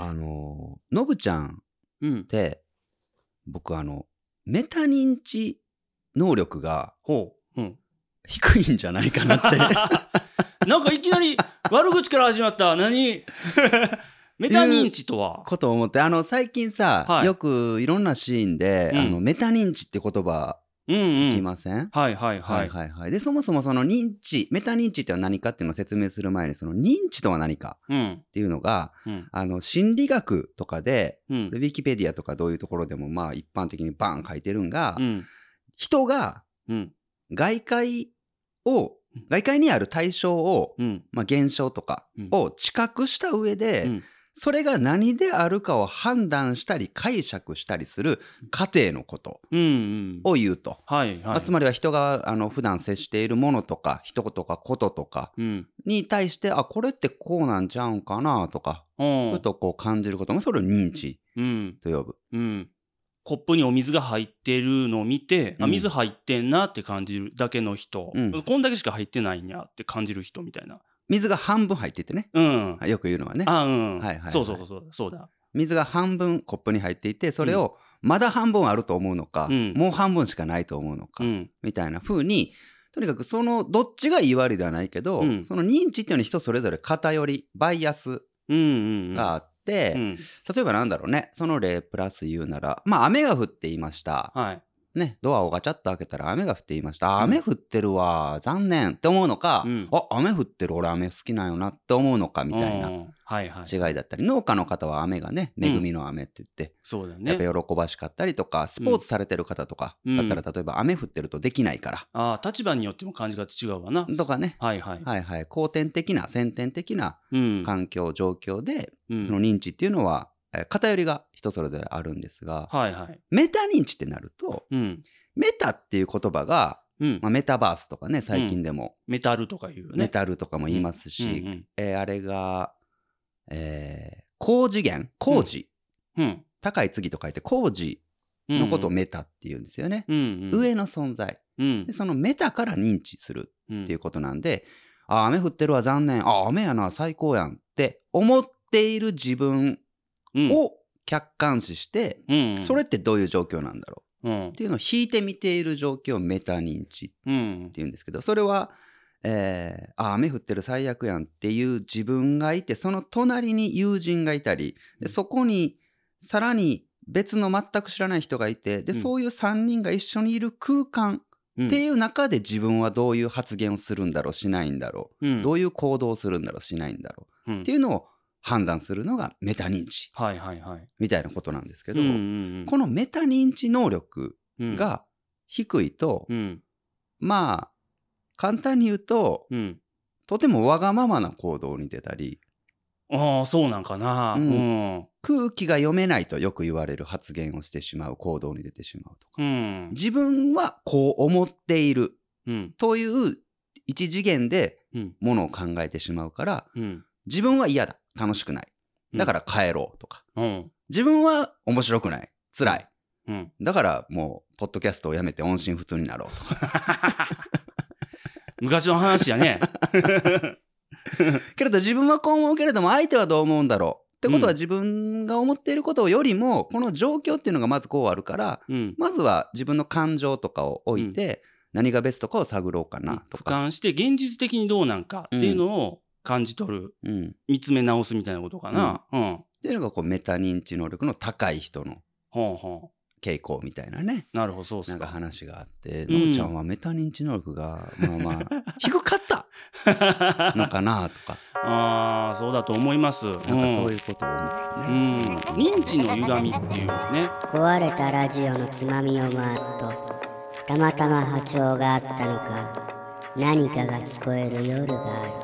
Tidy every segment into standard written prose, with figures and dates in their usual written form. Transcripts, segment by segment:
のぶちゃんうんって、僕メタ認知能力がほううん低いんじゃないかなってなんかいきなり悪口から始まった何メタ認知とはことを思って、最近さ、 はいよくいろんなシーンで、メタ認知って言葉聞きません？ はいはいはい。 はいはいはい。で、そもそもその認知、メタ認知ってのは何かっていうのを説明する前に、その認知とは何かっていうのが、心理学とかで、ウィキペディアとかどういうところでもまあ一般的にバーン書いてるんが、人が外界にある対象を、まあ現象とかを知覚した上で、それが何であるかを判断したり解釈したりする過程のことを言うと。つまりは人が普段接しているものとか人とかこととかに対して、これってこうなんちゃうんかなとか、ふとこう感じることも、それを認知と呼ぶ。 コップにお水が入ってるのを見て、水入ってんなって感じるだけの人、こんだけしか入ってないんやって感じる人みたいな。 水が半分入っててね、よく言うのはね。 そうだ。 水が半分コップに入っていて、それをまだ半分あると思うのか、もう半分しかないと思うのか、みたいな風に、とにかくそのどっちがいい悪いではないけど、その認知っていうのは人それぞれ偏りバイアスがあって、例えばなんだろうね、その例プラス言うなら、まあ雨が降っていました。ね、ドアをガチャッと開けたら雨が降っていました。雨降ってるわ、残念って思うのか、雨降ってる、俺雨好きなんよなって思うのかみたいな違いだったり、農家の方は雨がね、恵みの雨って言って、やっぱ喜ばしかったりとか、スポーツされてる方とかだったら、例えば雨降ってるとできないから。 立場によっても感じ方違うわな。 とかね。後天的な、先天的な環境、状況で、その認知っていうのは、偏りが人それぞれあるんですが、メタ認知ってなると、メタっていう言葉が、メタバースとかね、最近でも、 メタルとか言うよね。 メタルとかも言いますし、あれが、高次元、高次、高い次と書いて高次のことをメタって言うんですよね。上の存在、でそのメタから認知するっていうことなんで、雨降ってるわ残念、雨やな最高やんって思っている自分を客観視して、それってどういう状況なんだろうっていうのを引いて見ている状況をメタ認知っていうんですけど、それは、雨降ってる最悪やんっていう自分がいて、その隣に友人がいたり、でそこにさらに別の全く知らない人がいて、でそういう3人が一緒にいる空間っていう中で自分はどういう発言をするんだろうしないんだろう、どういう行動をするんだろうしないんだろうっていうのを判断するのがメタ認知みたいなことなんですけど、このメタ認知能力が低いと、まあ簡単に言うと、とてもわがままな行動に出たり、 そうなんかな、 空気が読めないとよく言われる発言をしてしまう、行動に出てしまうとか、自分はこう思っているという一次元でものを考えてしまうから、自分は嫌だ、楽しくない、だから帰ろうとか、自分は面白くない、辛い、だからもうポッドキャストをやめて音信不通になろうとか昔の話やねけれど自分はこう思うけれども相手はどう思うんだろうってことは、自分が思っていることよりもこの状況っていうのがまずこうあるから、まずは自分の感情とかを置いて、何がベストかを探ろうかなとか、 俯瞰して現実的にどうなんかっていうのを感じ取る、見つめ直すみたいなことかな、 っていうのがこうメタ認知能力の高い人の傾向みたいなね。 なるほど、そうっすか。 なんか話があって、のぶちゃんはメタ認知能力がまあ低かったのかなとか。 そうだと思います。 なんかそういうことを思ってね。 認知の歪みっていうね。 壊れたラジオのつまみを回すと、たまたま波長があったのか、何かが聞こえる夜がある。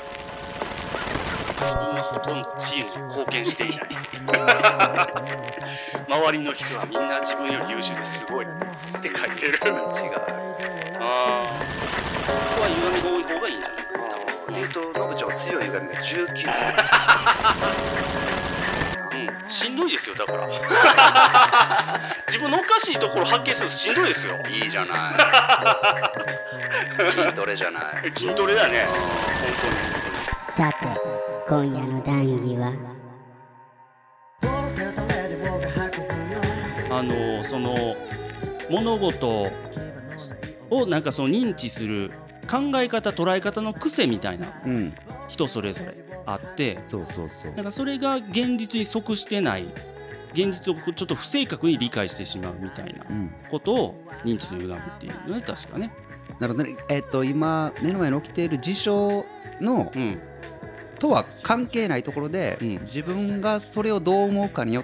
自分はほとんどチームに貢献していない周りの人はみんな自分より優秀ですごいって書いてる。違う。ここは歪みが多い方がいいんじゃないかな。 のぶちゃんは強い歪みが19。 しんどいですよ、だから自分のおかしいところ発見するとしんどいですよ。 いいじゃない筋トレじゃない。 筋トレだね、本当に。 さて、今夜の談義はその物事をなんかその認知する考え方捉え方の癖みたいな、人それぞれあって、なんかそれが現実に即してない、現実をちょっと不正確に理解してしまうみたいなことを認知の歪みっていうのね、確かね。 なるほどね。今目の前に起きている事象の、とは関係ないところで、自分がそれをどう思うかによって、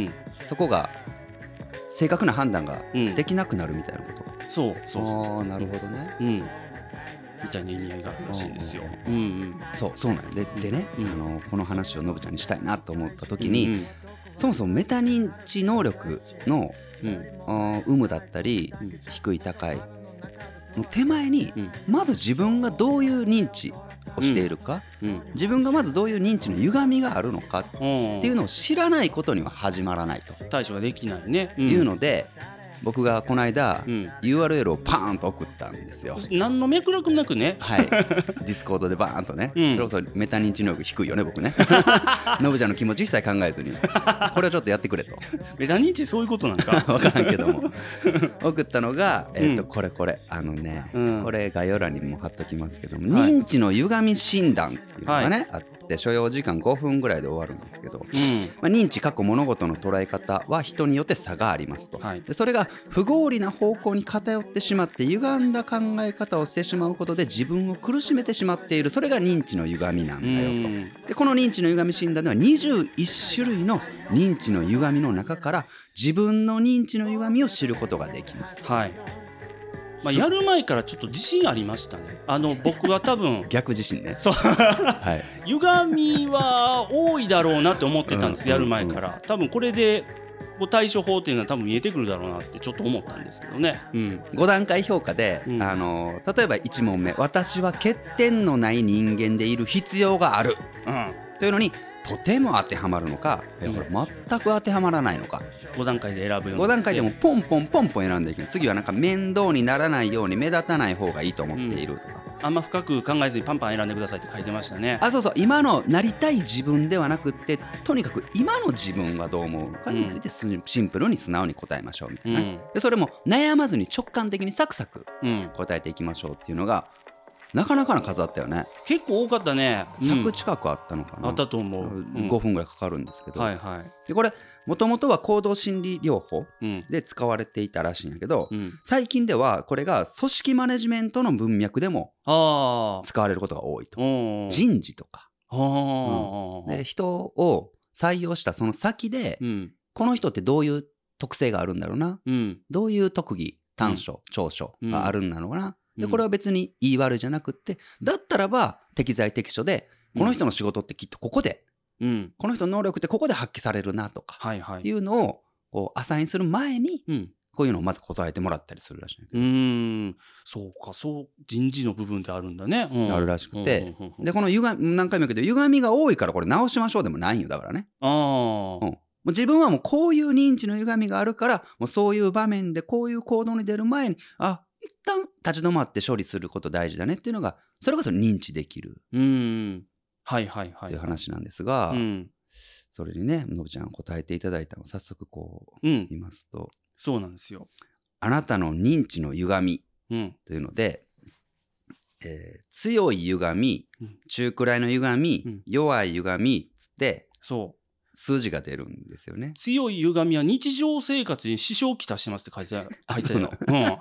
そこが正確な判断ができなくなるみたいなこと。 そうああ、なるほどね。 みたいな意味合いがあるらしいんですよ。 そうなんでね、この話をのぶちゃんにしたいなと思った時に、そもそもメタ認知能力の有無だったり、低い高いの手前に、まず自分がどういう認知をしているか、自分がまずどういう認知の歪みがあるのかっていうのを知らないことには始まらないと対処ができないね、 いうので、僕がこの間、URL をパーンと送ったんですよ。 何の脈絡もなくね。 はい。ディスコードでバーンとね、それこそメタ認知能力低いよね僕ね。のぶちゃんの気持ち一切考えずに、これをちょっとやってくれと。 メタ認知そういうことなんか分からんけども送ったのが、これこれ概要欄にも貼っときますけども、認知の歪み診断っていうのがね、あって、所要時間5分ぐらいで終わるんですけど、認知物事の捉え方は人によって差がありますと、でそれが不合理な方向に偏ってしまって歪んだ考え方をしてしまうことで自分を苦しめてしまっている、それが認知の歪みなんだよと。でこの認知の歪み診断では21種類の認知の歪みの中から自分の認知の歪みを知ることができます。 やる前からちょっと自信ありましたね。僕は多分逆自信ね。 そう、歪みは多いだろうなって思ってたんです、やる前から。多分これで対処法っていうのは多分見えてくるだろうなってちょっと思ったんですけどね。 5段階評価で、例えば1問目、私は欠点のない人間でいる必要がある、というのにとても当てはまるのか、これ全く当てはまらないのか、 5段階で選ぶように、 5段階でもポンポンポンポン選んでいく。次はなんか面倒にならないように目立たない方がいいと思っているとか、 あんま深く考えずにパンパン選んでくださいって書いてましたね。 そう、今のなりたい自分ではなくって、とにかく今の自分はどう思うのかについてシンプルに素直に答えましょうみたいな、でそれも悩まずに直感的にサクサク答えていきましょうっていうのがなかなかの数あったよね。 結構多かったね。 100近くあったのかな。 あったと思う。 5分ぐらいかかるんですけど、でこれもともとは行動心理療法で使われていたらしいんやけど、最近ではこれが組織マネジメントの文脈でも使われることが多いと。人事とか、で人を採用したその先で、この人ってどういう特性があるんだろうな、どういう特技、短所、長所があるんだろうな、でこれは別に言い悪いじゃなくって、だったらば適材適所で、この人の仕事ってきっとここで、この人の能力ってここで発揮されるなとかいうのをこうアサインする前に、こういうのをまず答えてもらったりするらしい。 そうか、そう人事の部分であるんだね。 あるらしくて、でこの何回も言うけど、歪みが多いからこれ直しましょうでもないんよ。だからね、自分はもうこういう認知の歪みがあるから、もうそういう場面でこういう行動に出る前に一旦立ち止まって処理すること大事だねっていうのが、それこそ認知できるっていう話なんですが、それにね、のぶちゃん答えていただいたのを早速こう見ますと、 そうなんですよ。 あなたの認知の歪みというので、強い歪み、中くらいの歪み、弱い歪みつって数字が出るんですよね。 強い歪みは日常生活に支障をきたしてますって書いてあるの。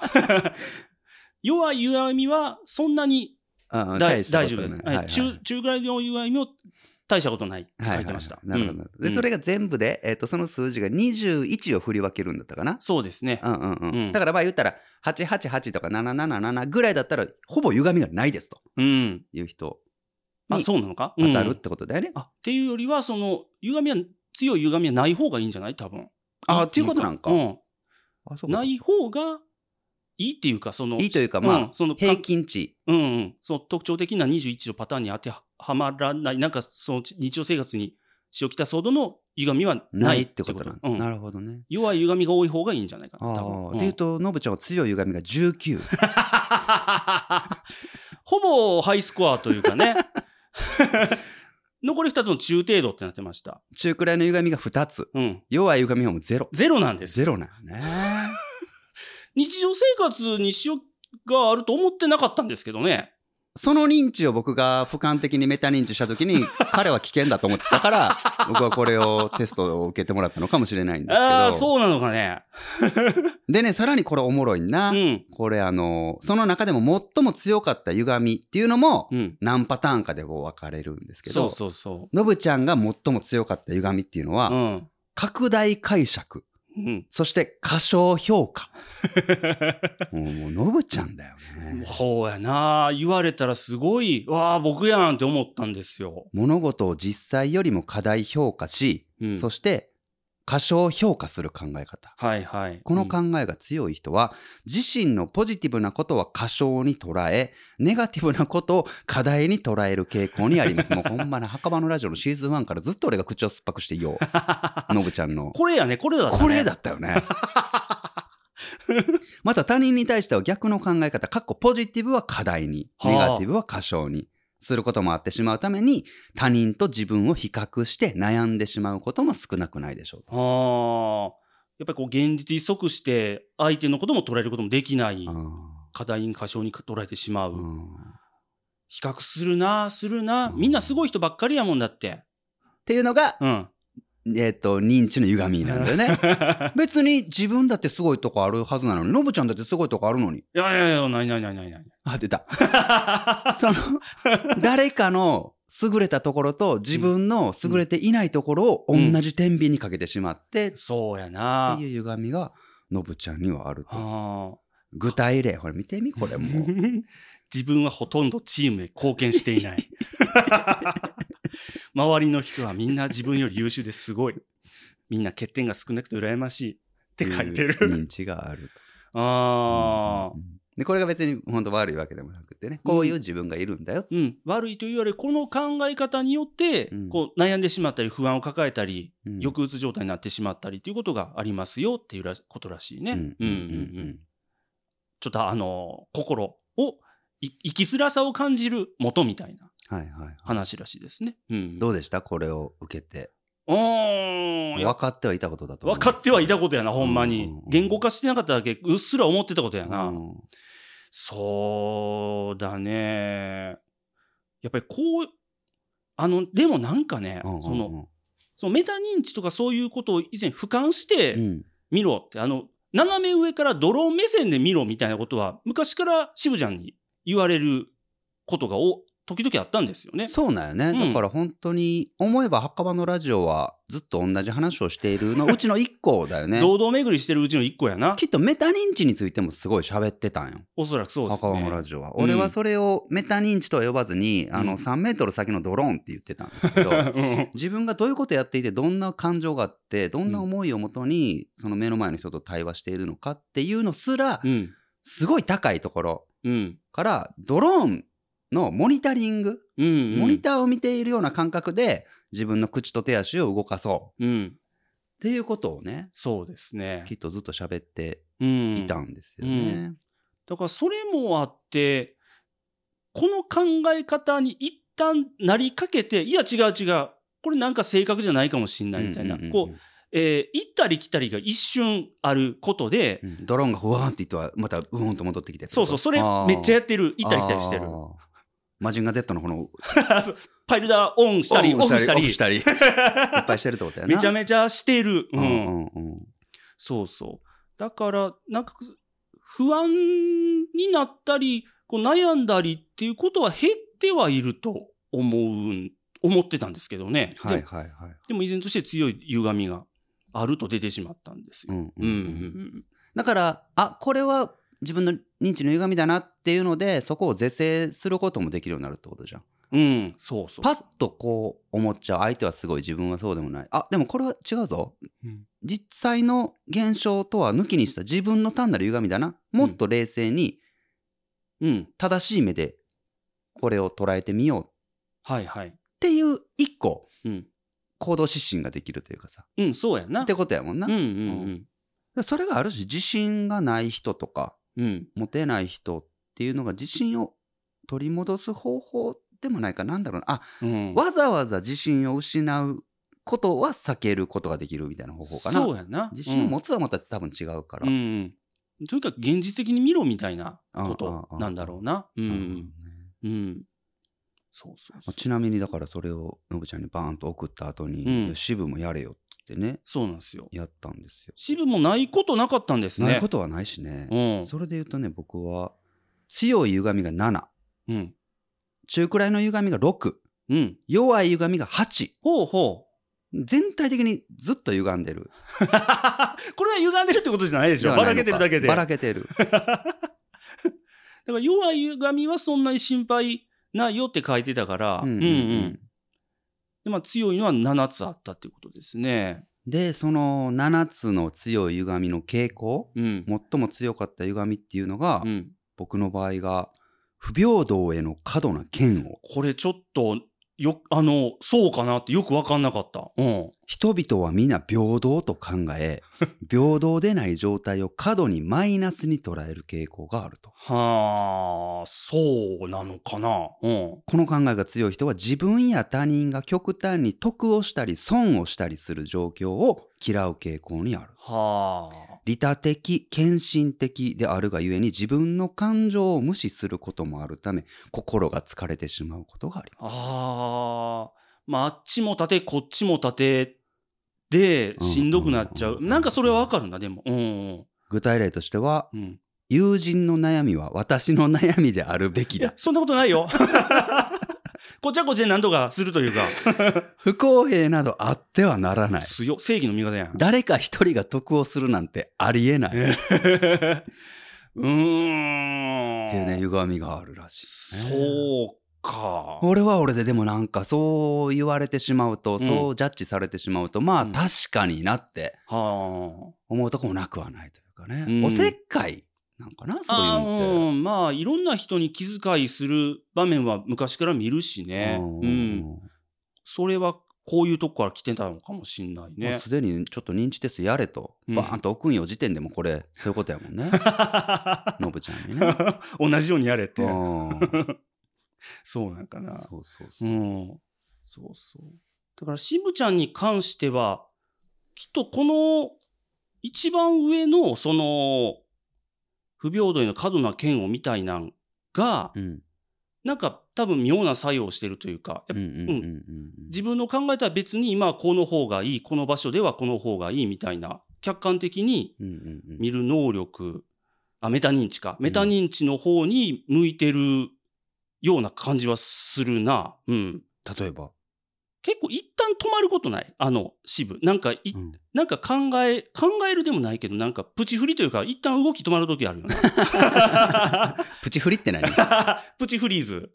弱い歪みはそんなに大丈夫です。中ぐらいの歪みも大したことないって書いてました。 なるほど。でそれが全部で、その数字が21を振り分けるんだったかな。 そうですね。 だから言ったら888とか777ぐらいだったらほぼ歪みがないですという人にそうなのか当たるってことだよね。 っていうよりは、その強い歪みはない方がいいんじゃない？多分。 っていうことなんか。 ない方がいいっていうか、 いいというか、その平均値、 その特徴的な21のパターンに当てはまらない、なんかその日常生活に支障をきたすほどの歪みはないってことなんだ。 なるほどね。 弱い歪みが多い方がいいんじゃないかな。多分。 でいうと、のぶちゃんは強い歪みが19。 ほぼハイスコアというかね。 残り2つの中程度ってなってました。 中くらいの歪みが2つ。弱い歪みはもうゼロ。 ゼロなんです。 ゼロなんよね。 日常生活に支障があると思ってなかったんですけどね。 その認知を僕が俯瞰的にメタ認知した時に彼は危険だと思ってたから僕はこれをテストを受けてもらったのかもしれないんですけど。 ああ、そうなのかね。 でね、さらにこれおもろいな。これその中でも最も強かった歪みっていうのも何パターンかでこう分かれるんですけど、のぶちゃんが最も強かった歪みっていうのは、拡大解釈。そして過小評価。もうのぶちゃんだよね。 そうやな。言われたらすごい、わあ僕やんって思ったんですよ。 物事を実際よりも過大評価し、そして過小評価する考え方。この考えが強い人は、自身のポジティブなことは過小に捉え、ネガティブなことを過大に捉える傾向にあります。もうほんまな、墓場のラジオのシーズン1からずっと俺が口を酸っぱくしていよう。のぶちゃんの。 これやね、これだったね。 これだったよね。また他人に対しては逆の考え方、ポジティブは過大に、ネガティブは過小に。することもあってしまうために、他人と自分を比較して悩んでしまうことも少なくないでしょう。 やっぱりこう現実に即して相手のことも捉えることもできない。過大に過小に捉えてしまう。比較するな。みんなすごい人ばっかりやもんだって。 っていうのが、認知の歪みなんだよね。別に自分だってすごいとこあるはずなのに、のぶちゃんだってすごいとこあるのに。 いや、ない。 あ、出た。誰かの優れたところと自分の優れていないところを同じ天秤にかけてしまって、 そうやな。 っていう歪みがのぶちゃんにはあると。具体例、ほら見てみ、これもう。 自分はほとんどチームへ貢献していない。周りの人はみんな自分より優秀ですごい。みんな欠点が少なくて羨ましいって書いてる。 認知がある。でこれが別に本当悪いわけでもなくてね、こういう自分がいるんだよ。 悪いというよりこの考え方によって、こう悩んでしまったり不安を抱えたり、抑うつ状態になってしまったりということがありますよっていうことらしいね。ちょっと心を生きづらさを感じる元みたいな話らしいですね。 どうでしたこれを受けて。分かってはいたことだと思う。 分かってはいたことやな、ほんまに。言語化してなかっただけうっすら思ってたことやな。そうだね。やっぱりこうでもなんかね、そのメタ認知とかそういうことを以前俯瞰して見ろって、斜め上からドローン目線で見ろみたいなことは昔から渋ちゃんに言われることが時々あったんですよね。 そうなんよね。だから本当に思えば墓場のラジオはずっと同じ話をしているのうちの一個だよね。 堂々巡りしてるうちの一個やな。 きっとメタ認知についてもすごい喋ってたんよ。 おそらくそうですね。 墓場のラジオは。俺はそれをメタ認知とは呼ばずに、3メートル先のドローンって言ってたんですけど、自分がどういうことやっていて、どんな感情があって、どんな思いをもとに、その目の前の人と対話しているのかっていうのすら、すごい高いところから、ドローンのモニタリング、モニターを見ているような感覚で自分の口と手足を動かそう、っていうことをね、 そうですね、 きっとずっと喋っていたんですよね。 だからそれもあってこの考え方に一旦なりかけて、いや違うこれなんか正確じゃないかもしんないみたいな、こう行ったり来たりが一瞬あることで、 ドローンがふわーっていってはまたうーんと戻ってきて、 そうそれめっちゃやってる、行ったり来たりしてる。 マジンガ Z のこのパイルダーオンしたりオフしたりいっぱいしてるってことやな。 めちゃめちゃしてる。そうだからなんか不安になったりこう悩んだりっていうことは減ってはいると思ってたんですけどね。でも依然として強い歪みがあると出てしまったんですよ。 だからこれは自分の認知の歪みだなっていうので、そこを是正することもできるようになるってことじゃん。 そうパッとこう思っちゃう。相手はすごい、自分はそうでもない。でもこれは違うぞ、実際の現象とは抜きにした自分の単なる歪みだな。もっと冷静に、正しい目でこれを捉えてみよう、っていう一個、行動指針ができるというかさ、 そうやなってことやもんな。それがあるし、自信がない人とか、持てない人っていうのが自信を取り戻す方法でもないかなんだろうなわざわざ自信を失うことは避けることができるみたいな方法かな。 そうやな。 自信を持つはまた多分違うから、 とにかく現実的に見ろみたいなことなんだろうな。そう。 ちなみにだからそれをのぶちゃんにバーンと送った後に、渋もやれよってね。 そうなんですよ。 やったんですよ。 渋もないことなかったんですね。 ないことはないしね。それで言うとね、僕は強い歪みが7、中くらいの歪みが6、弱い歪みが8。全体的にずっと歪んでる。 これは歪んでるってことじゃないでしょ。ばらけてるだけで。 ばらけてる。 だから弱い歪みはそんなに心配ないよって書いてたから、で強いのは7つあったっていうことですね。 でその7つの強い歪みの傾向、最も強かった歪みっていうのが、僕の場合が不平等への過度な嫌悪。 これちょっとそうかなってよく分かんなかった。 人々は皆平等と考え、平等でない状態を過度にマイナスに捉える傾向があると。 はあ、そうなのかな。 この考えが強い人は自分や他人が極端に得をしたり損をしたりする状況を嫌う傾向にある。利他的、献身的であるがゆえに自分の感情を無視することもあるため、心が疲れてしまうことがあります。 あっちも立てこっちも立てでしんどくなっちゃう。なんかそれはわかるな。でも、 具体例としては、友人の悩みは私の悩みであるべきだ。 そんなことないよ。こっちはこっちで何とかするというか。 不公平などあってはならない。 正義の味方やん。 誰か一人が得をするなんてありえない。っていうね、歪みがあるらしい、 そうか。 俺は俺ででもなんかそう言われてしまうと、そうジャッジされてしまうと、まあ確かになって思うとこもなくはないというかね。おせっかいなんかな、そういうのって。 いろんな人に気遣いする場面は昔から見るしね。それはこういうとこから来てたのかもしんないね。 すでにちょっと認知テストやれと、バーンと置くんよ時点でもこれそういうことやもんね。のぶちゃんにね。 同じようにやれって。そうなんかな。 そう。 だから渋ちゃんに関してはきっとこの一番上のその不平等への過度な嫌悪みたいなんが、なんか多分妙な作用をしてるというか、自分の考えたら別に今はこの方がいい、この場所ではこの方がいいみたいな客観的に見る能力、メタ認知か。メタ認知の方に向いてるような感じはするな。例えば結構一旦止まることない？渋。なんか考えるでもないけど、なんかプチ振りというか、一旦動き止まるときあるよね。 プチ振りって何？ プチフリーズ。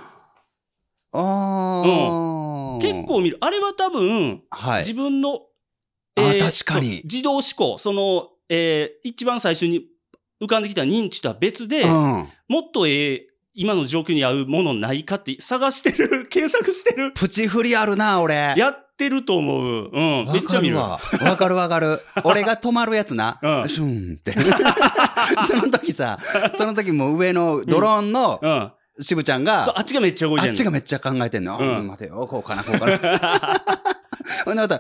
結構見る。あれは多分、自分の、 確かに。 自動思考、一番最初に浮かんできた認知とは別で、もっと今の状況に合うものないかって探してる、検索してる。 プチ振りあるな、俺。 やってると思う。めっちゃ見る。 わかる。俺が止まるやつな。シュンって。その時もう上のドローンの渋ちゃんが、 あっちがめっちゃ動いてんの。 あっちがめっちゃ考えてんの。待てよ、こうかな。ほんでまた、って。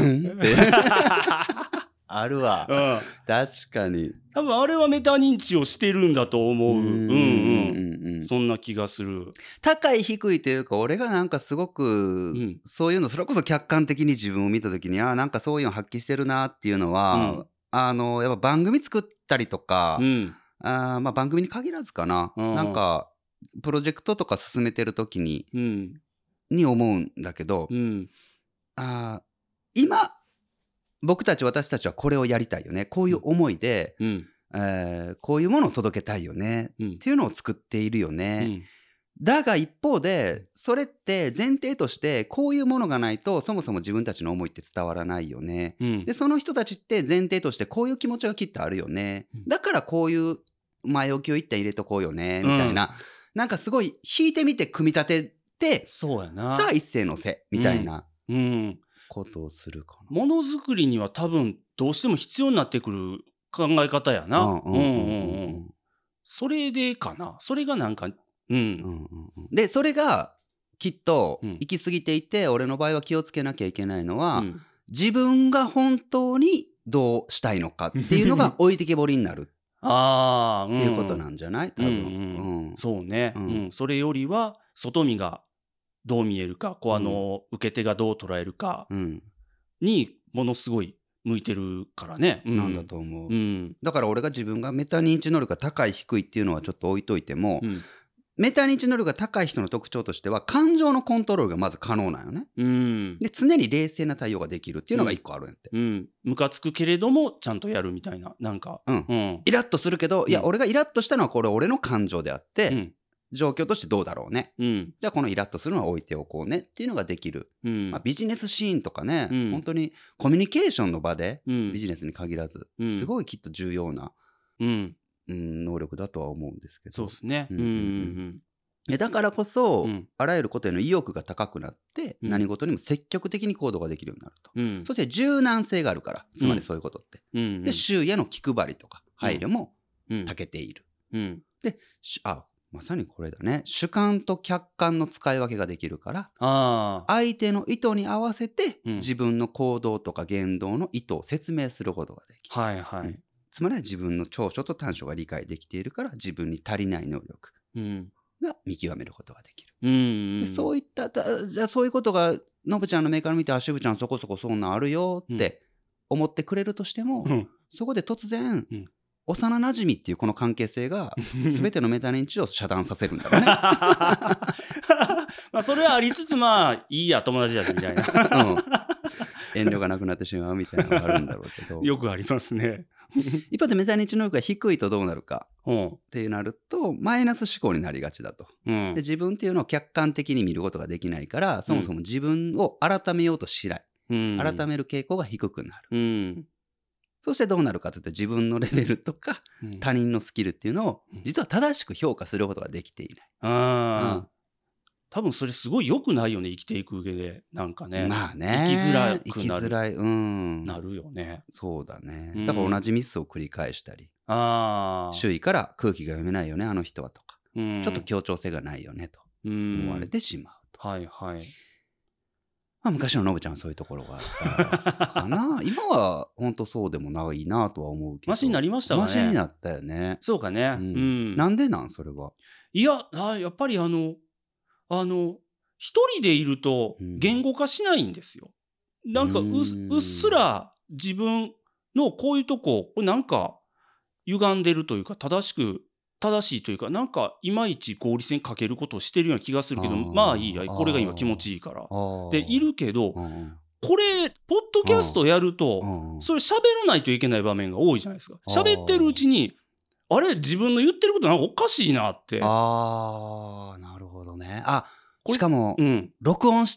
あるわ。確かに。 多分あれはメタ認知をしてるんだと思う。そんな気がする。 高い低いというか、俺がなんかすごく、そういうの、それこそ客観的に自分を見たときに、なんかそういうの発揮してるなっていうのは、やっぱ番組作ったりとか、番組に限らずかな。なんか、プロジェクトとか進めてるときに、思うんだけど、今、私たちはこれをやりたいよね。こういう思いで、こういうものを届けたいよね。っていうのを作っているよね。だが一方で、それって前提としてこういうものがないとそもそも自分たちの思いって伝わらないよね。で、その人たちって前提としてこういう気持ちがきっとあるよね。だからこういう前置きを一旦入れとこうよね。みたいな。なんかすごい引いてみて組み立てて、 そうやな。 さあ一斉のせみたいな。ことをするかな。 ものづくりには多分どうしても必要になってくる考え方やな。それでかな。それがなんか、 で、それがきっと行き過ぎていて、俺の場合は気をつけなきゃいけないのは、自分が本当にどうしたいのかっていうのが置いてけぼりになるっていうことなんじゃない？多分、 そうね、それよりは外見がどう見えるか、こう受け手がどう捉えるかにものすごい向いてるからね、 なんだと思う、だから俺が自分がメタ認知能力が高い低いっていうのはちょっと置いといても、メタ認知能力が高い人の特徴としては感情のコントロールがまず可能なんよね、で常に冷静な対応ができるっていうのが一個あるんやって、 ムカつくけれどもちゃんとやるみたいな、なんか、 イラッとするけど、いや俺がイラッとしたのはこれ俺の感情であって、状況としてどうだろうね、じゃあこのイラッとするのは置いておこうねっていうのができる、ビジネスシーンとかね、本当にコミュニケーションの場で、ビジネスに限らず、すごいきっと重要な、能力だとは思うんですけど。 そうですね。 だからこそ、あらゆることへの意欲が高くなって、何事にも積極的に行動ができるようになると、そして柔軟性があるから、つまりそういうことって、で周囲への気配りとか配慮も長けている、でまさにこれだね、主観と客観の使い分けができるから、相手の意図に合わせて、自分の行動とか言動の意図を説明することができる、つまりは自分の長所と短所が理解できているから、自分に足りない能力が見極めることができる、でそういったじゃあそういうことがのぶちゃんの目から見て、しぶちゃんそこそこそんなんあるよって思ってくれるとしても、そこで突然、幼馴染っていうこの関係性が全てのメタ認知を遮断させるんだろうねまあそれはありつつ、まあいいや友達だしみたいな、 遠慮がなくなってしまうみたいなのがあるんだろうけどよくありますね一方でメタ認知能力が低いとどうなるかってなると、マイナス思考になりがちだと、で自分っていうのを客観的に見ることができないから、そもそも自分を改めようとしない、改める傾向が低くなる、そしてどうなるかというと、自分のレベルとか他人のスキルっていうのを実は正しく評価することができていない、 多分それすごい良くないよね、生きていく上で。なんかね、 まあね、 生きづらくなる、 生きづらい、 なるよね。 そうだね、だから同じミスを繰り返したり、周囲から空気が読めないよねあの人はとか、ちょっと協調性がないよねと思われてしまうと、まあ、昔ののぶちゃんはそういうところがあったかな今は本当そうでもないなとは思うけど、 マシになりましたかね。 マシになったよね。 そうかね、 なんでなんそれは。 いややっぱり一人でいると言語化しないんですよ、なんかうっすら自分のこういうとこなんか歪んでるというか、正しいというか、なんかいまいち合理性に欠けることをしてるような気がするけど、まあいいや、これが今気持ちいいからでいるけど、これポッドキャストやるとそれ喋らないといけない場面が多いじゃないですか。喋ってるうちにあれ自分の言ってることなんかおかしいなって。 なるほどね。しかも、録音して、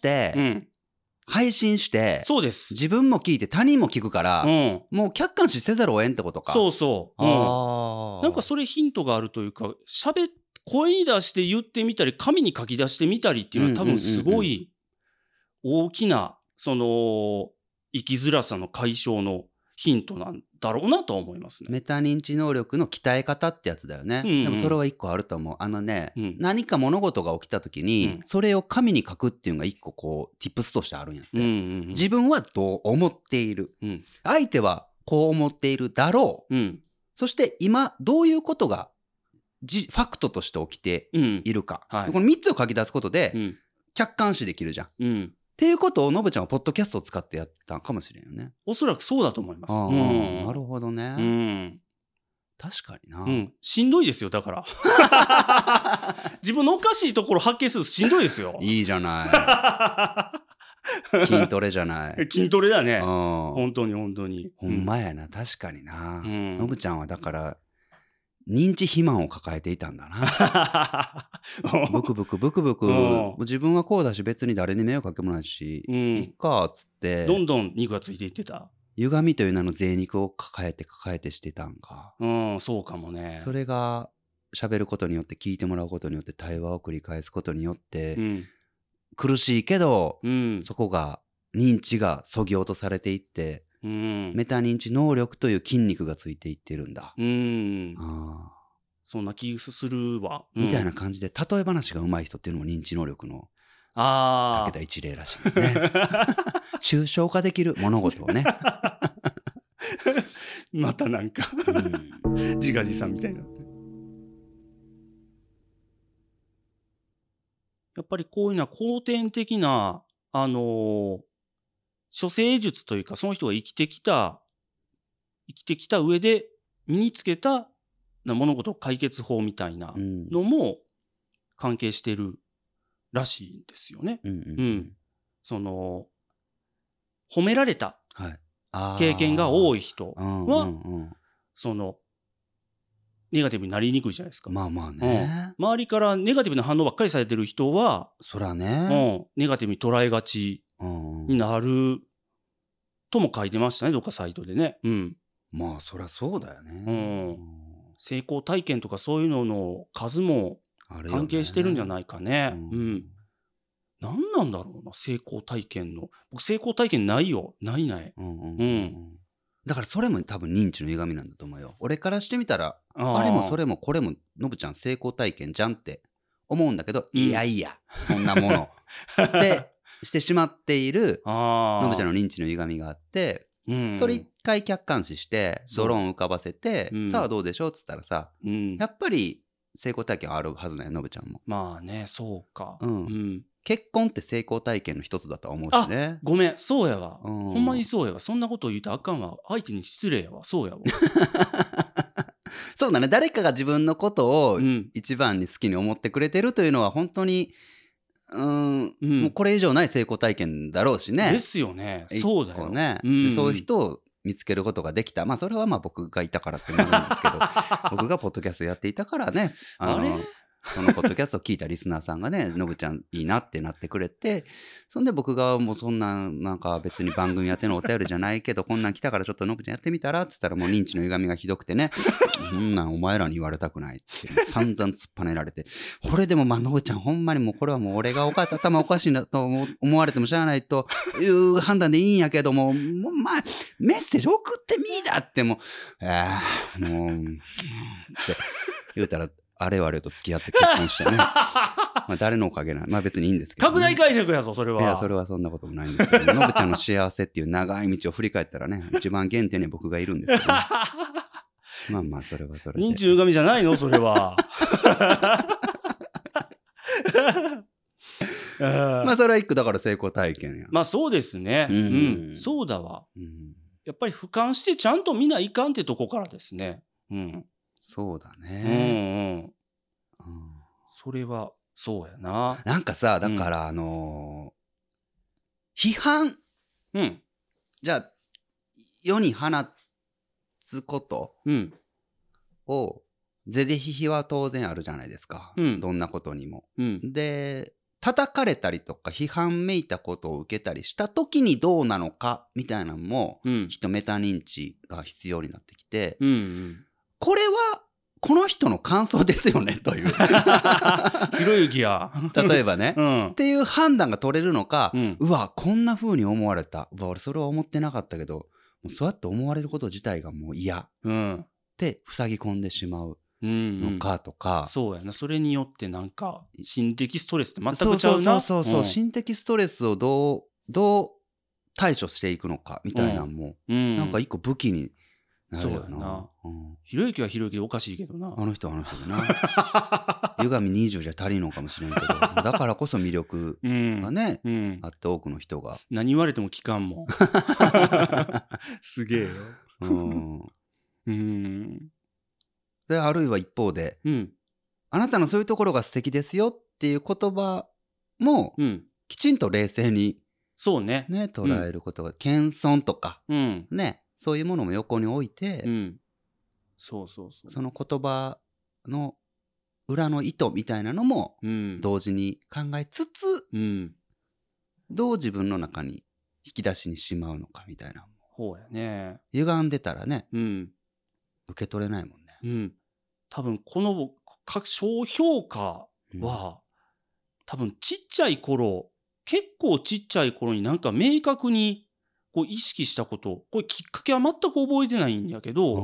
配信して、 そうです。 自分も聞いて他人も聞くから、もう客観視せざるを得んってことか。 そうそう。なんかそれヒントがあるというか、声に出して言ってみたり、紙に書き出してみたりっていうのは多分すごい大きな、その、生きづらさの解消のヒントなんだろうなと思いますね。 メタ認知能力の鍛え方ってやつだよね、でもそれは一個あると思う。何か物事が起きた時に、それを紙に書くっていうのが一個こう tips としてあるんやって、自分はどう思っている、相手はこう思っているだろう、そして今どういうことがファクトとして起きているか、この3つを書き出すことで客観視できるじゃん、っていうことをのぶちゃんはポッドキャストを使ってやったんかもしれんよね。 おそらくそうだと思います。 なるほどね、確かにな、 しんどいですよ。だから自分のおかしいところ発見するとしんどいですよ。 いいじゃない筋トレじゃない。 筋トレだね、本当に本当に。 ほんまやな、確かにな、のぶちゃんはだから認知肥満を抱えていたんだなブクブク自分はこうだし別に誰に迷惑かけもないし、いっかっつってどんどん肉がついていってた。 歪みという名の贅肉を抱えてしてたんか。 そうかもね。 それが喋ることによって、聞いてもらうことによって、対話を繰り返すことによって、苦しいけど、そこが認知がそぎ落とされていって、メタ認知能力という筋肉がついていってるんだ。 そんな気するわ、 みたいな感じで、例え話が上手い人っていうのも認知能力のかけた一例らしいですね。抽象化できる物事をね。 またなんか自画自賛みたいになって。やっぱりこういうのは後天的な処世術というか、その人が生きてきた上で身につけた物事解決法みたいなのも関係してるらしいんですよね。その褒められた経験が多い人はそのネガティブになりにくいじゃないですか。 まあまあね、 周りからネガティブな反応ばっかりされてる人はそらね、 ネガティブに捉えがちになるとも書いてましたね、どっかサイトでね。 まあそりゃそうだよね。 成功体験とかそういうのの数も関係してるんじゃないかね。何なんだろうな、成功体験の。僕成功体験ないよ。ない。 だからそれも多分認知の歪みなんだと思うよ。俺からしてみたらあれもそれもこれものぶちゃん成功体験じゃんって思うんだけど、いやいやそんなものってしてしまっているのぶちゃんの認知の歪みがあって、それ一回客観視してドローン浮かばせて、さあどうでしょうっつったらさ、やっぱり成功体験あるはずだよ、のぶちゃんも。 まあね、そうか。 結婚って成功体験の一つだと思うしね。 ごめん、そうやわ。ほんまにそうやわ。そんなこと言うとあかんわ。相手に失礼やわ。そうやわ。 そうだね。誰かが自分のことを一番に好きに思ってくれてるというのは本当にもうこれ以上ない成功体験だろうしね。 ですよね。そうだよね。そういう人を見つけることができた。まあそれはまあ僕がいたからってなるんですけど、僕がポッドキャストやっていたからね。そのポッドキャストを聞いたリスナーさんがね、のぶちゃんいいなってなってくれて、そんで僕がもうそんなんか別に番組やってのお便りじゃないけど、こんなん来たからちょっとのぶちゃんやってみたらって言ったらもう認知の歪みがひどくてね、そんなんお前らに言われたくないって散々突っぱねられて、これでもまあのぶちゃんほんまにもうこれはもう俺が頭おかしいなと思われてもしゃあないという判断でいいんやけども、まあメッセージ送ってみーだってもうって言うたら、あれはあれと付き合って結婚してね。まあ誰のおかげなの、まあ別にいいんですけど、ね。 拡大解釈やぞ、それは。 いや、それはそんなこともないんですけど、のぶちゃんの幸せっていう長い道を振り返ったらね、一番原点に僕がいるんですけど、ね、まあまあ、それはそれで。 認知の歪みじゃないのそれは。 まあそれは一個だから成功体験や。 まあそうですね。そうだわ。やっぱり俯瞰してちゃんと見ないかんってとこからですね。 そうだね。 それはそうやな。 なんかさ、だから批判、じゃあ世に放つことを是々非々は当然あるじゃないですか。どんなことにも。で、叩かれたりとか批判めいたことを受けたりした時にどうなのかみたいなのも、きっとメタ認知が必要になってきて、これはこの人の感想ですよねというひろゆきや例えばね、っていう判断が取れるのか、うわこんな風に思われた、うわ俺それは思ってなかったけど、もうそうやって思われること自体がもう嫌って塞ぎ込んでしまうのかとか、 そうやな。それによってなんか心的ストレスって全くちゃうな。 そう、心的ストレスをどう対処していくのかみたいなのも、なんか一個武器になるよな。そうやな。 ひろゆきはひろゆきでおかしいけどな。 あの人でな。歪み20じゃ足りんのかもしれんけど、だからこそ魅力がね、あって多くの人が。 何言われても聞かんもん。すげえよ。 で、あるいは一方で、あなたのそういうところが素敵ですよっていう言葉も、きちんと冷静に、 そうね。 捉えることが、謙遜とか、ね、そういうものも横に置いて、その言葉の裏の意図みたいなのも同時に考えつつ、どう自分の中に引き出しにしまうのかみたいな。 ほうやね。 歪んでたらね、受け取れないもんね。 多分この小評価は、多分ちっちゃい頃、結構ちっちゃい頃になんか明確にこう意識したこと、これきっかけは全く覚えてないんやけど、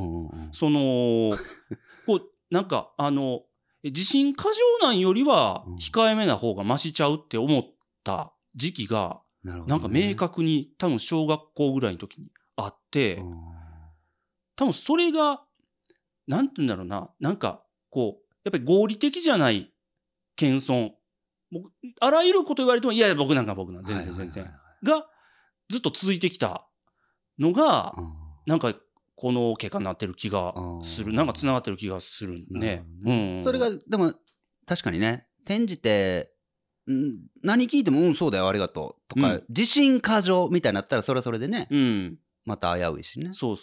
こうなんか自信過剰なんよりは控えめな方がマシちゃうって思ったった時期がなんか明確に多分小学校ぐらいの時にあって、多分それがなんて言うんだろうな、なんかこうやっぱり合理的じゃない謙遜、あらゆること言われてもいやいや僕なん全然がずっと続いてきたのがなんかこの結果になってる気がする、なんかつながってる気がするね。 それがでも確かにね、転じて何聞いてもそうだよありがとうとか、自信過剰みたいになったらそれはそれでね、また危ういしね。 そう。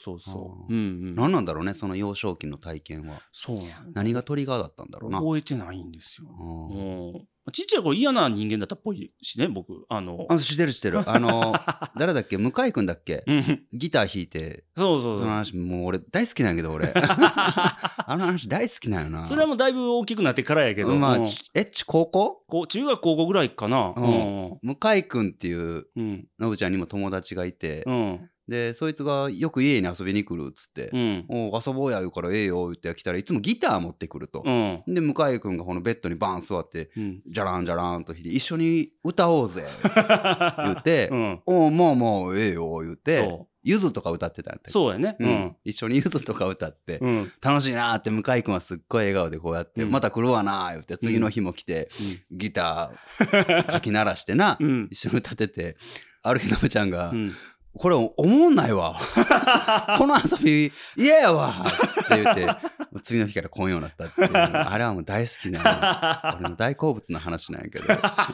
何なんだろうね、その幼少期の体験は。 そう何がトリガーだったんだろうな。 覚えてないんですよ。ちっちゃい頃嫌な人間だったっぽいしね、僕。 してる。誰だっけ、向井くんだっけギター弾いて。 そう。 その話、もう俺大好きなんやけど、俺。あの話大好きなんよな。 それはもうだいぶ大きくなってからやけど。 まあ、高校中学高校ぐらいかな。 向井くんっていう、のぶちゃんにも友達がいて、でそいつがよく家に遊びに来るっつって、お遊ぼうや言うからええよ言って来たらいつもギター持ってくると、で向井くんがこのベッドにバーン座って、じゃらんじゃらんと弾いて一緒に歌おうぜ言って、おもうええよ言ってゆずとか歌ってたんだ。 そうやね、 一緒にゆずとか歌って、楽しいなーって向井くんはすっごい笑顔でこうやって、また来るわなー言って次の日も来て、ギターかき鳴らしてな、一緒に歌ってて、ある日のぶちゃんが、これ思んないわこの遊び嫌やわって言って次の日から来んようになったっていう、あれはもう大好きな俺の大好物の話なんやけど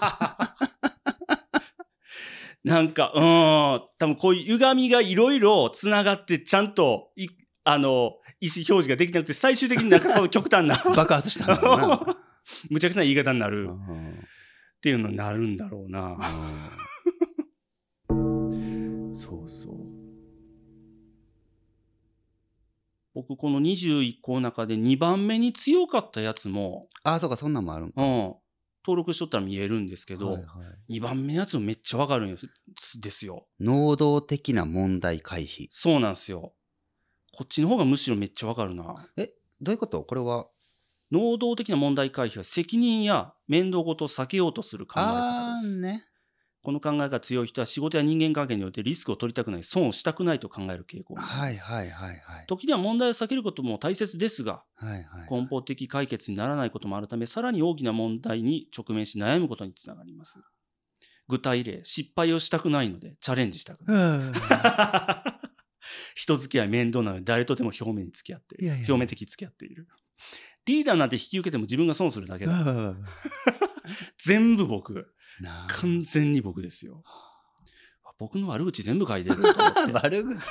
なんか多分こういう歪みがいろいろつながってちゃんと意思表示ができなくて最終的になんかその極端な爆発したんだろうなむちゃくちゃな言い方になるっていうのになるんだろうなそう僕この21個の中で2番目に強かったやつもそうか、そんなんもあるんか、 登録しとったら見えるんですけど、2番目のやつもめっちゃわかるんですよ。 能動的な問題回避。 そうなんですよ。こっちの方がむしろめっちゃわかるな。 どういうこと？これは能動的な問題回避は責任や面倒事を避けようとする考え方です。この考えが強い人は仕事や人間関係においてリスクを取りたくない、損をしたくないと考える傾向にあります。時には問題を避けることも大切ですが、根本的解決にならないこともあるため、さらに大きな問題に直面し悩むことにつながります。具体例、失敗をしたくないのでチャレンジしたくない。人付き合い面倒なので誰とでも表面的に付き合っている。リーダーなんて引き受けても自分が損するだけだ。全部僕。完全に僕ですよ。僕の悪口全部書いてると思って悪口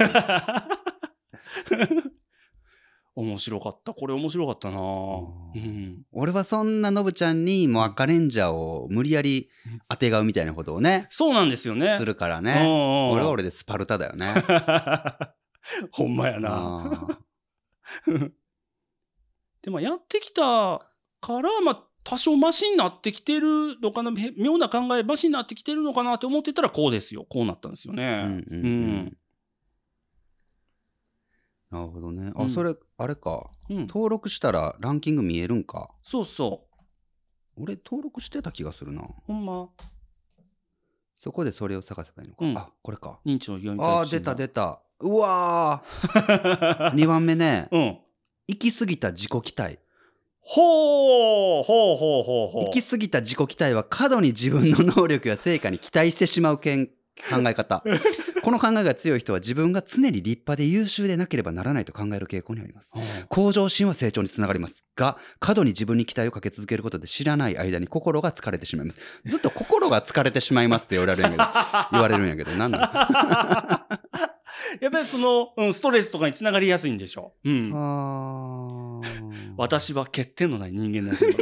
面白かった。これ面白かったな、 俺はそんなのぶちゃんにもう赤レンジャーを無理やり当てがうみたいなことをね、 そうなんですよね、 するからね。俺は俺でスパルタだよねほんまやなでもやってきたから多少マシになってきてるのかな、妙な考えマシになってきてるのかなって思ってたらこうですよ、こうなったんですよね。 なるほどね。それあれか、登録したらランキング見えるんか。 そうそう。 俺登録してた気がするな。 ほんま。 そこでそれを探せばいいのか。これか。 認知の読みたい。 出た。うわー2番目ね。行き過ぎた自己期待。行き過ぎた自己期待は過度に自分の能力や成果に期待してしまう考え方この考えが強い人は自分が常に立派で優秀でなければならないと考える傾向にあります。向上心は成長につながりますが、過度に自分に期待をかけ続けることで知らない間に心が疲れてしまいます。ずっと心が疲れてしまいますって言われるんやけど何なのやっぱりその、ストレスとかにつながりやすいんでしょう。私は欠点のない人間なんだ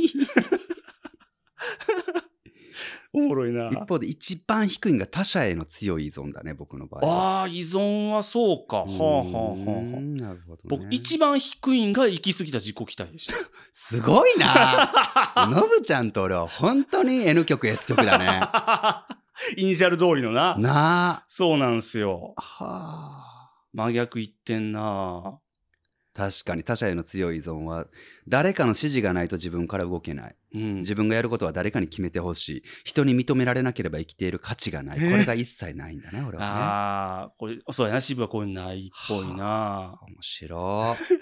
おもろいな。 一方で一番低いのが他者への強い依存だね、僕の場合。 依存はそうか。 なるほどね。 僕一番低いのが行き過ぎた自己期待でした。 すごいな。のぶちゃんと俺は本当に N 極 S 極だね。 イニシャル通りのな。そうなんすよ。真逆言ってんな。 確かに他者への強い依存は誰かの指示がないと自分から動けない、自分がやることは誰かに決めてほしい、人に認められなければ生きている価値がない、これが一切ないんだね俺はね。 ああ、これそうやな、渋はこういうのないっぽいな。 面白い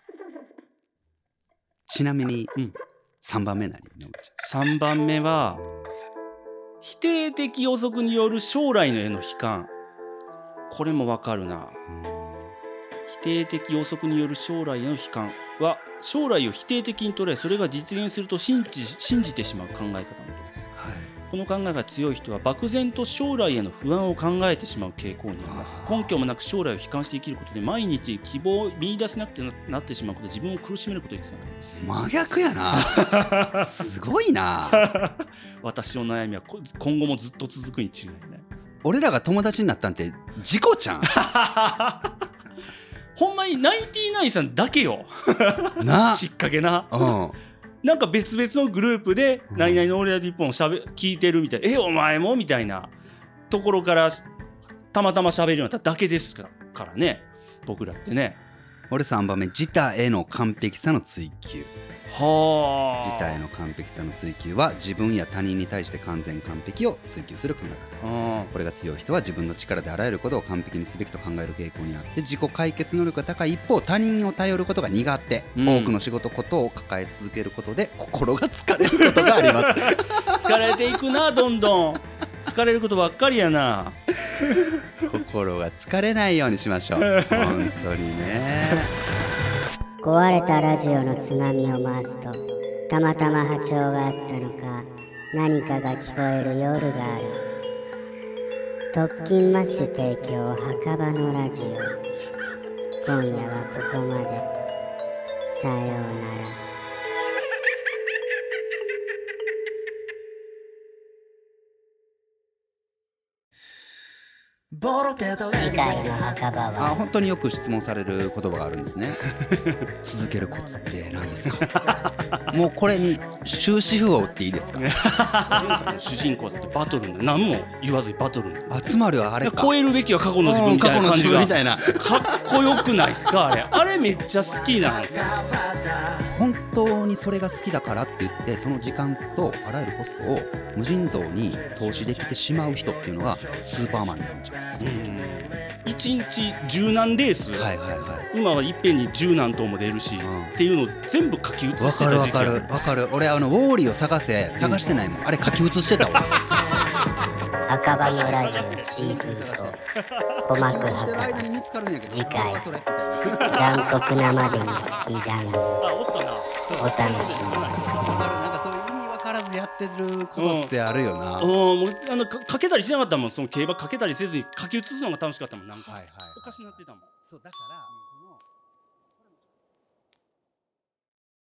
ちなみに、3番目何？ 3番目は否定的予測による将来のへの悲観。これもわかるな。否定的予測による将来への悲観は将来を否定的に捉え、それが実現すると信じてしまう考え方のことです、はい、この考えが強い人は漠然と将来への不安を考えてしまう傾向にあります。根拠もなく将来を悲観して生きることで毎日希望を見出せなくてなってしまうことで自分を苦しめることにつながります。 真逆やなすごいな私の悩みは今後もずっと続くに違いない。 俺らが友達になったんて事故ちゃんほんまにナインティナインさんだけよなきっかけな、なんか別々のグループで何々の俺ら日本を聞いてるみたいな、お前もみたいなところからたまたま喋るようになっただけですからね、僕らってね。 俺3番目、自他への完璧さの追求。 はあ。 自他への完璧さの追求は自分や他人に対して完全完璧を追求する考え方。これが強い人は自分の力であらゆることを完璧にすべきと考える傾向にあって、自己解決能力が高い一方、他人を頼ることが苦手、多くの仕事ことを抱え続けることで心が疲れることがあります疲れていくな、どんどん疲れることばっかりやな心が疲れないようにしましょう本当にね。 壊れたラジオのつまみを回すと、たまたま波長があったのか、何かが聞こえる夜がある。特勤マッシュ提供墓場のラジオ。今夜はここまで。さようなら。次回の墓場は本当によく質問される言葉があるんですね続けるコツって何ですかもうこれに終止符を打っていいですか主人公だってバトルんだ、何も言わずにバトルんだ。 つまりはあれか、 超えるべきは過去の自分みたいな感じがみたいなかっこよくないっすかあれめっちゃ好きなんですよ。 本当にそれが好きだからって言ってその時間とあらゆるコストを無尽蔵に投資できてしまう人っていうのがスーパーマンになるんじゃないですか。 1日十何レース、今はいっぺんに十何頭も出るし、っていうのを全部書き写してた時期。 わかる俺ウォーリーを探してないもん、あれ書き写してたわ墓場のラジオシーズン4鼓膜墓場。次回残酷なまでに好きだな。お楽しみに。 なんかそういう意味分からずやってることってあるよな。 もうかけたりしなかったもん。その競馬かけたりせずに書き写すのが楽しかったもん。なんか、おかしなってたもん。 そうだから